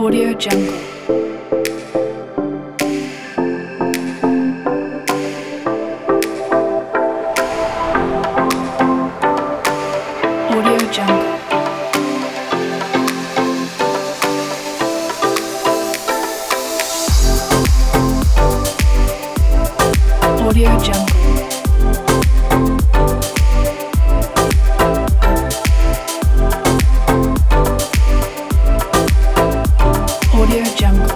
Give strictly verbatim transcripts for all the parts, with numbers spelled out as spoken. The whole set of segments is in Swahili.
Audio Jungle. Audio Jungle. Audio Jungle. Audio Jungle.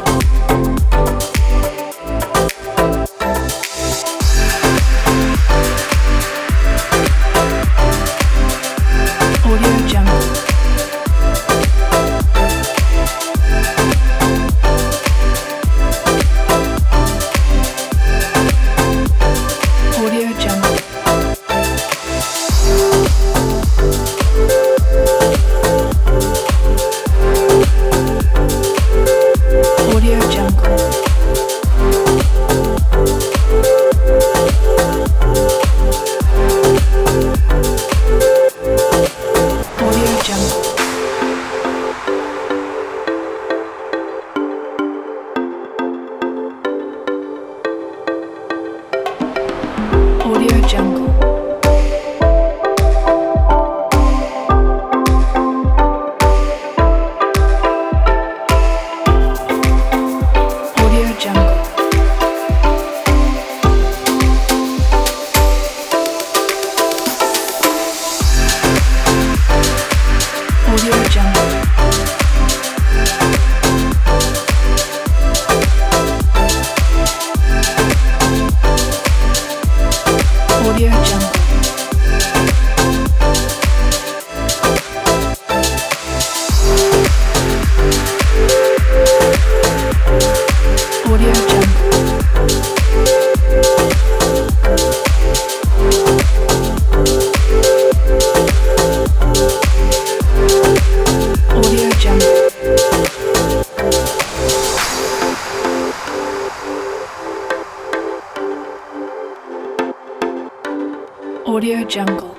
Audio Jungle. Audio Jungle. Audio Jungle. Audio Jungle. Audio Jungle. Audio Jungle. Audio Jungle. Audio Jungle. Audio Jungle. Audio Jungle. Audio Jungle.